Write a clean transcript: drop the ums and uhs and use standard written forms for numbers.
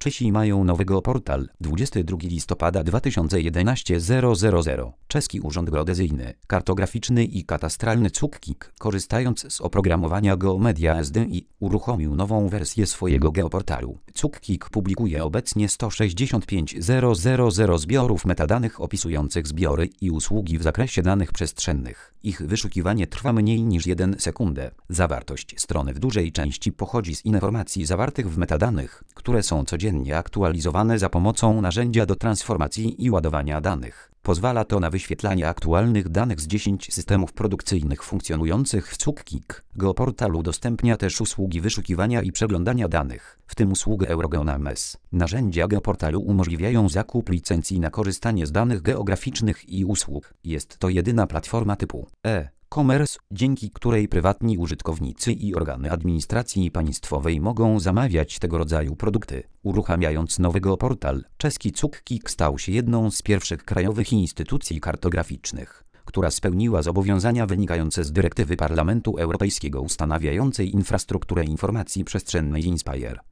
Czesi mają nowy geoportal 22 listopada 2011 000. Czeski Urząd Geodezyjny, Kartograficzny i Katastralny CUKKiK, korzystając z oprogramowania GeoMedia SDI, uruchomił nową wersję swojego geoportalu. CUKKiK publikuje obecnie 165 000 zbiorów metadanych opisujących zbiory i usługi w zakresie danych przestrzennych. Ich wyszukiwanie trwa mniej niż 1 sekundę. Zawartość strony w dużej części pochodzi z informacji zawartych w metadanych, które są codziennie aktualizowane za pomocą narzędzia do transformacji i ładowania danych. Pozwala to na wyświetlanie aktualnych danych z 10 systemów produkcyjnych funkcjonujących w CUKKiK. Geoportal udostępnia też usługi wyszukiwania i przeglądania danych, w tym usługę EuroGeoNames. Narzędzia geoportalu umożliwiają zakup licencji na korzystanie z danych geograficznych i usług. Jest to jedyna platforma typu e-commerce, dzięki której prywatni użytkownicy i organy administracji państwowej mogą zamawiać tego rodzaju produkty. Uruchamiając nowy geoportal, czeski CUKKiK stał się jedną z pierwszych krajowych instytucji kartograficznych, która spełniła zobowiązania wynikające z dyrektywy Parlamentu Europejskiego ustanawiającej infrastrukturę informacji przestrzennej INSPIRE.